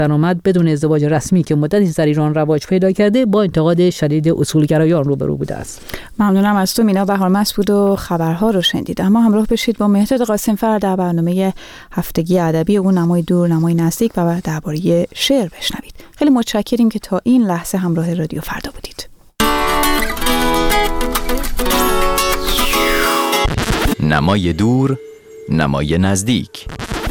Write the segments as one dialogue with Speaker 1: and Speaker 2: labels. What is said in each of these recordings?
Speaker 1: درآمد بدون ازدواج رسمی که مدتی در ایران رواج پیدا کرده با انتقاد شدید اصولگرایان روبرو بوده است.
Speaker 2: ممنونم از تو مینا. بهار مسعود و خبرها رو شنیدید. اما همراه بشید با مهرداد قاسم‌فر در برنامه هفتگی ادبی او نمای دور نمای نزدیک و درباره شعر بشنوید. خیلی متشکریم که تا این لحظه همراه رادیو فردا بودید.
Speaker 3: نمای دور نمای نزدیک.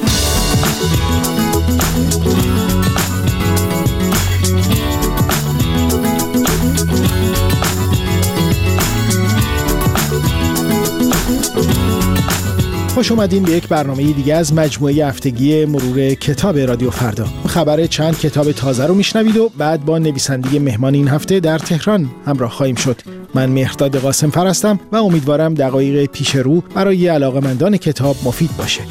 Speaker 4: خوش اومدین به یک برنامه دیگه از مجموعه هفتگی مرور کتاب رادیو فردا. خبر چند کتاب تازه رو میشنوید و بعد با نویسنده مهمان این هفته در تهران همراه خواهیم شد. من مهرداد قاسم‌فر هستم و امیدوارم دقایق پیش رو برای علاقه‌مندان کتاب مفید باشه.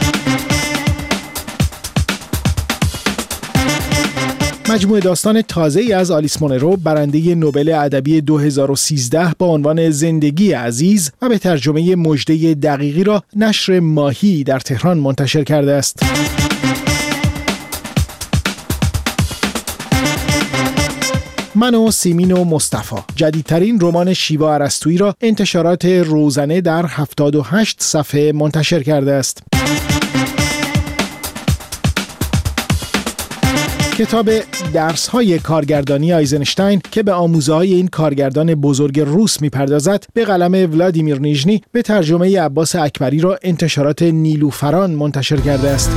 Speaker 4: مجموعه داستان تازه‌ای از آلیس مونرو، برنده نوبل ادبی 2013 با عنوان زندگی عزیز و به ترجمه مژده دقیقی را نشر ماهی در تهران منتشر کرده است. من و سیمین و مصطفی جدیدترین رمان شیوا ارسطویی را انتشارات روزنه در 78 صفحه منتشر کرده است. کتاب درس‌های کارگردانی آیزنشتاین که به آموزه‌های این کارگردان بزرگ روس می‌پردازد به قلم ولادیمیر نیژنی به ترجمه عباس اکبری را انتشارات نیلوفران منتشر کرده است.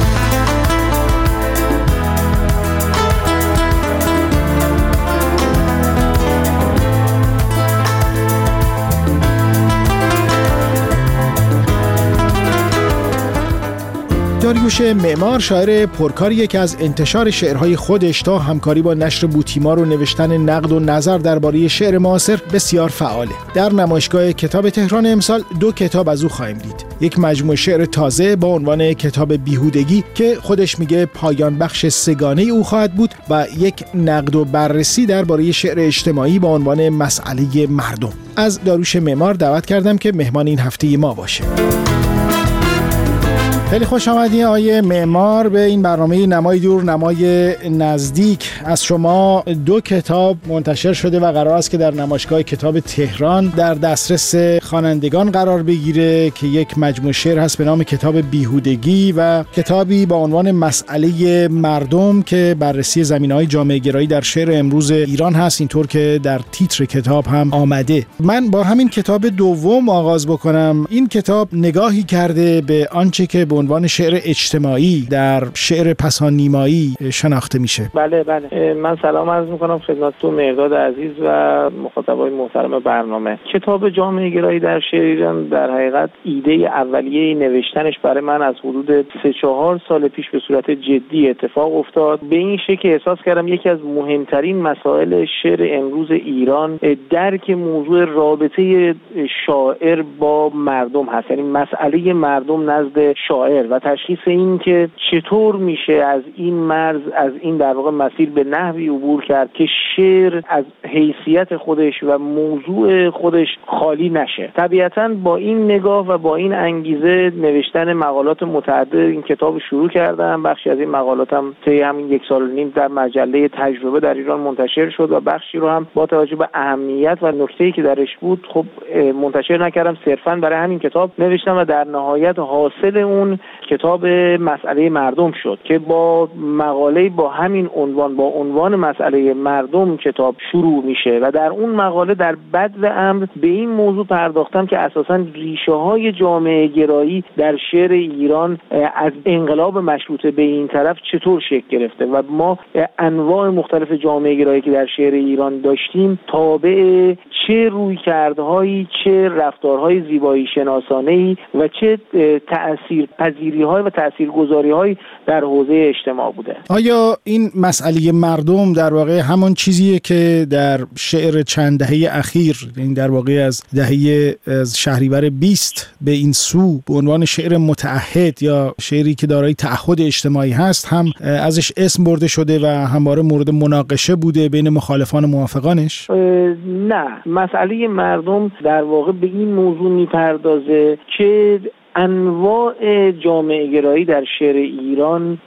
Speaker 4: داریوش معمار، شاعر پرکاری که از انتشار شعرهای خودش تا همکاری با نشر بوتیمار و نوشتن نقد و نظر درباره شعر معاصر بسیار فعاله. در نمایشگاه کتاب تهران امسال 2 کتاب از او خواهیم دید. یک مجموعه شعر تازه با عنوان کتاب بیهودگی که خودش میگه پایان بخش سگانه او خواهد بود و یک نقد و بررسی درباره شعر اجتماعی با عنوان مسئله مردم. از داریوش معمار دعوت کردم که مهمان این هفته ما باشه. خیلی خوش آمدین آقای معمار به این برنامه نمای دور نمای نزدیک. از شما 2 کتاب منتشر شده و قرار است که در نمایشگاه کتاب تهران در دسترس خوانندگان قرار بگیره که یک مجموعه شعر هست به نام کتاب بیهودگی و کتابی با عنوان مسئله مردم که بررسی زمینه‌های جامعه گرایی در شعر امروز ایران هست، اینطور که در تیتر کتاب هم آمده. من با همین کتاب دوم آغاز بکنم. این کتاب نگاهی کرده به آنچه که به عنوان شعر اجتماعی در شعر پسانیمایی شناخته میشه.
Speaker 5: بله. من سلام عرض میکنم خدمت تو مهرداد عزیز و مخاطبای محترم برنامه. کتاب جامعه گرایی در شعر ایران در حقیقت ایده اولیه نوشتنش برای من از حدود 3-4 سال پیش به صورت جدی اتفاق افتاد. به این شکل احساس کردم یکی از مهمترین مسائل شعر امروز ایران درک موضوع رابطه شاعر با مردم هست، یعنی مسئله مردم نزد شاعر و تشخیص این که چطور میشه از این مرز، از این در واقع مسیر به نحوی عبور کرد که شعر از حیثیت خودش و موضوع خودش خالی نشه. طبیعتاً با این نگاه و با این انگیزه نوشتن مقالات متعدد این کتاب شروع کردم. بخشی از این مقالاتم طی همین 1.5 سال در مجله تجربه در ایران منتشر شد و بخشی رو هم با توجه به اهمیت و نکته‌ای که درش بود خب منتشر نکردم، صرفاً برای همین کتاب نوشتم و در نهایت حاصل اون کتاب مسئله مردم شد که با مقاله با همین عنوان، با عنوان مسئله مردم کتاب شروع میشه و در اون مقاله در بدو امر به این موضوع پرداختم که اساساً ریشه های جامعه گرایی در شعر ایران از انقلاب مشروطه به این طرف چطور شکل گرفته و ما انواع مختلف جامعه گرایی که در شعر ایران داشتیم تابع چه رویکردهایی، چه رفتارهای زیبایی شناسانه‌ای و چه تأثیرپذیری‌های و تأثیرگذاری‌های در حوزه اجتماع بوده.
Speaker 4: آیا این مسئله مردم در واقع همون چیزیه که در شعر چند دهه اخیر، این در واقع از دهه از شهریور 20 به این سو به عنوان شعر متعهد یا شعری که دارای تعهد اجتماعی هست هم ازش اسم برده شده و همواره مورد مناقشه بوده بین مخالفان و موافقانش؟
Speaker 5: نه، مسئله مردم در واقع به این موضوع میپردازه که انواع جامعه گرایی در شعر ایران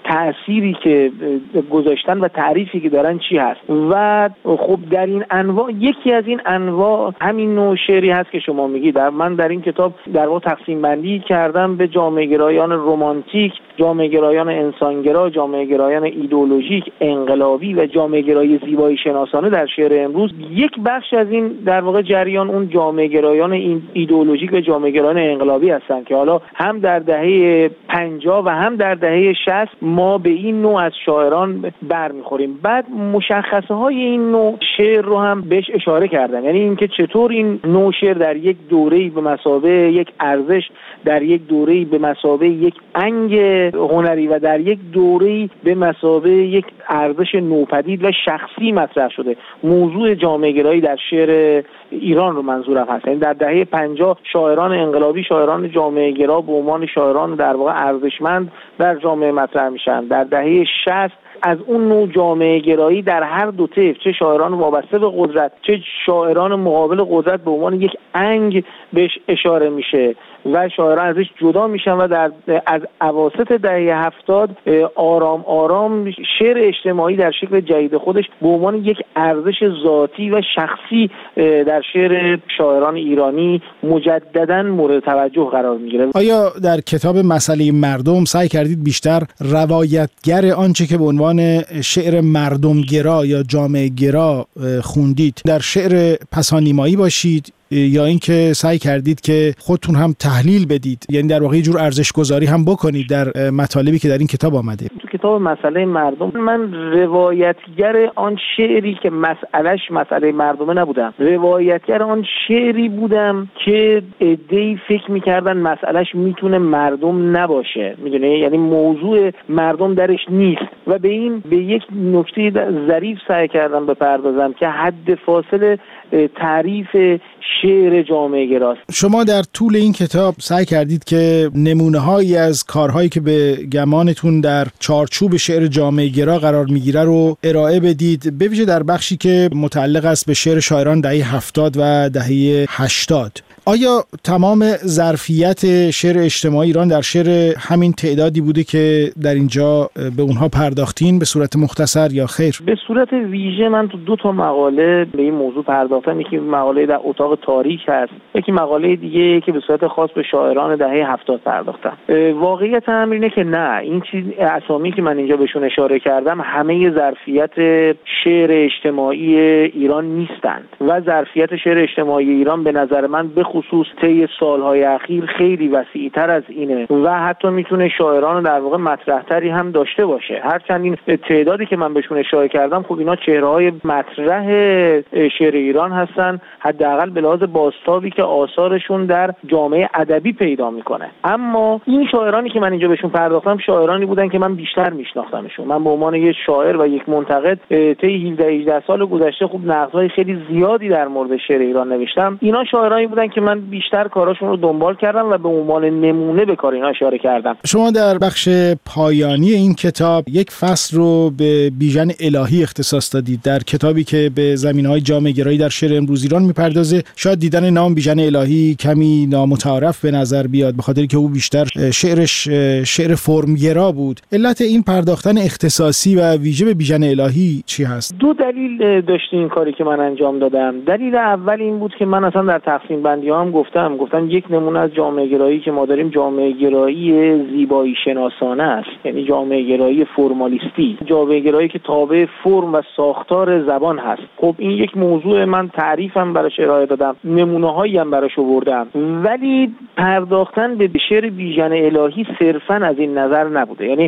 Speaker 5: تأثیری که گذاشتن و تعریفی که دارن چی هست. و خب در این انواع یکی از این انواع همین نوع شعری هست که شما میگید. من در این کتاب در واقع تقسیم بندی کردم به جامعه گرایان رمانتیک، جامعه گرایان انسانگرا، جامعه گرایان ایدئولوژیک، انقلابی و جامعه گرایی زیبایی شناسانه در شعر امروز. یک بخش از این در واقع جریان اون جامعه گرایان ایدئولوژیک و جامعه گرایان انقلابی هستن که حالا هم در دهه 50 و هم در دهه 60 ما به این نوع از شاعران برمیخوریم. بعد مشخصه های این نوع شعر رو هم بهش اشاره کردم، یعنی اینکه چطور این نوع شعر در یک دوره‌ای به مثابه یک ارزش، در یک دوره‌ای به مثابه یک انگ هنری و در یک دوره‌ای به مثابه یک ارزش نوپدید و شخصی مطرح شده. موضوع جامعه گرایی در شعر ایران رو منظورم هست. یعنی در دهه 50 شاعران انقلابی، شاعران جامعه گرا به عنوان شاعران در واقع ارزشمند در جامعه مطرح میشن. در دهه 60 از اون نوع جامعه گرایی در هر دو طیف، چه شاعران وابسته به قدرت چه شاعران مقابل قدرت، به عنوان یک انگ بهش اشاره میشه و شاعران ازش جدا میشن و از اواسط دهه 70 آرام آرام شعر اجتماعی در شکل جدید خودش به عنوان یک ارزش ذاتی و شخصی در شعر شاعران ایرانی مجددا مورد توجه قرار میگیره.
Speaker 4: آیا در کتاب مسئله مردم سعی کردید بیشتر روایتگر آنچه که به عنوان شعر مردمگرا یا جامعه گرا خوندید در شعر پسانیمایی باشید، یا اینکه سعی کردید که خودتون هم تحلیل بدید، یعنی در واقع یه جور ارزش گذاری هم بکنید در مطالبی که در این کتاب آمده؟
Speaker 5: تو کتاب مسئله مردم من روایتگر آن شعری که مسئله مردمه نبودم، روایتگر آن شعری بودم که عده‌ای فکر می‌کردن مسئلهش میتونه مردم نباشه، میدونی، یعنی موضوع مردم درش نیست و به یک نکته ظریف سعی کردم بپردازم که حد فاصله تعریف شعر جامعه گراست.
Speaker 4: شما در طول این کتاب سعی کردید که نمونه‌هایی از کارهایی که به گمانتون در چارچوب شعر جامعه گرا قرار میگیره رو ارائه بدید، به ویژه در بخشی که متعلق است به شعر شاعران دهه 70 و دهه 80. آیا تمام ظرفیت شعر اجتماعی ایران در شعر همین تعدادی بوده که در اینجا به اونها پرداختین به صورت مختصر یا خیر؟
Speaker 5: به صورت ویژه من تو 2 مقاله به این موضوع پرداختم. یکی مقاله در اتاق تاریک هست، یکی مقاله دیگه که به صورت خاص به شاعران دهه 70 پرداختم. واقعیت امر اینه که نه، این چیز اسامی که من اینجا بهشون اشاره کردم همه ظرفیت شعر اجتماعی ایران نیستند و ظرفیت شعر اجتماعی ایران به نظر من به خصوص طی سالهای اخیر خیلی وسیع‌تر از اینه و حتی میتونه شاعران در واقع مطرح‌تری هم داشته باشه. هرچند این تعدادی که من بهشون اشاره کردم خب اینا چهره‌های مطرح شعر ایران هستن، حداقل به لحاظ بازتابی که آثارشون در جامعه ادبی پیدا میکنه. اما این شاعرانی که من اینجا بهشون پرداختم شاعرانی بودن که من بیشتر میشناختمشون. من به عنوان یک شاعر و یک منتقد طی 17-18 سال گذشته خب نقدهای خیلی زیادی در مورد شعر ایران نوشتم. اینا شاعرانی بودن که من بیشتر کاراشون رو دنبال کردم و به عنوان نمونه به کار اینا اشاره کردم.
Speaker 4: شما در بخش پایانی این کتاب یک فصل رو به بیژن الهی اختصاص دادید. در کتابی که به زمینه‌های جامعه گرایی در شعر امروز ایران میپردازه، شاید دیدن نام بیژن الهی کمی نامتعارف به نظر بیاد به خاطر که او بیشتر شعرش شعر فرمگرا بود. علت این پرداختن اختصاصی و ویژه به بیژن الهی چی هست؟
Speaker 5: 2 دلیل داشت این کاری که من انجام دادم. دلیل اول این بود که من اصلا در تقسیم بندی هم گفتم یک نمونه از جامعه گرایی که ما داریم جامعه گرایی زیبایی شناسانه است، یعنی جامعه گرایی فرمالیستی، جامعه گرایی که تابع فرم و ساختار زبان هست. خب این یک موضوع من تعریفم براش ارائه دادم، نمونه‌هایی هم براش آوردم، ولی پرداختن به شعر بیژن الهی صرفاً از این نظر نبوده. یعنی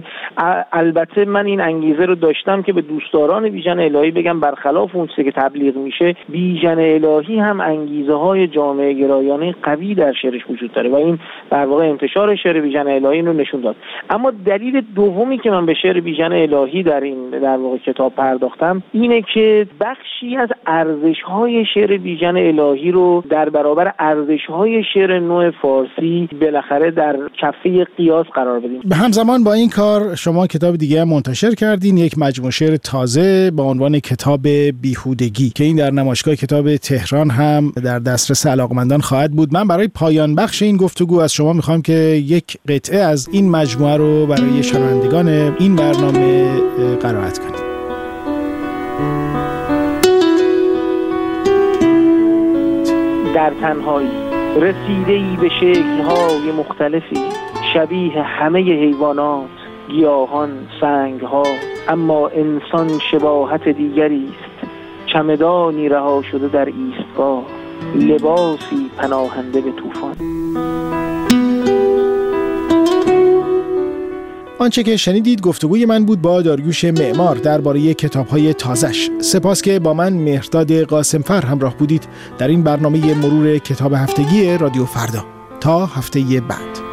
Speaker 5: البته من این انگیزه رو داشتم که به دوستداران بیژن الهی بگم برخلاف اون چیزی که تبلیغ میشه، بیژن الهی هم انگیزه‌های جامعه گرایانه قوی در شعرش وجود داره و این در واقع انتشار شعر بیژن الهی رو نشون داد. اما دلیل دومی که من به شعر بیژن الهی در واقع کتاب پرداختم اینه که بخشی از ارزش‌های ارزش‌های شعر بیژن الهی رو در برابر ارزش‌های شعر نو فارسی بالاخره در کفه قیاس قرار بدیم.
Speaker 4: به همزمان با این کار شما کتاب دیگه هم منتشر کردین، یک مجموعه شعر تازه با عنوان کتاب بیهودگی که این در نمایشگاه کتاب تهران هم در دسترس علاقمندان خواهد بود. من برای پایان بخش این گفتگو از شما میخوام که یک قطعه از این مجموعه رو برای شنوندگان این برنامه قرائت کنید.
Speaker 5: در تنهایی رسیده‌ای به شکل‌های مختلفی، شبیه همه حیوانات، گیاهان، سنگ‌ها، اما انسان شباهت دیگری است. چمدانی رها شده در ایستگاه، لباسی پناهنده به طوفان.
Speaker 4: آنچه که شنیدید گفتگوی من بود با داریوش معمار درباره کتاب‌های تازه‌اش. سپاس که با من مهرداد قاسمفر همراه بودید در این برنامه مرور کتاب هفتگی رادیو فردا. تا هفته بعد.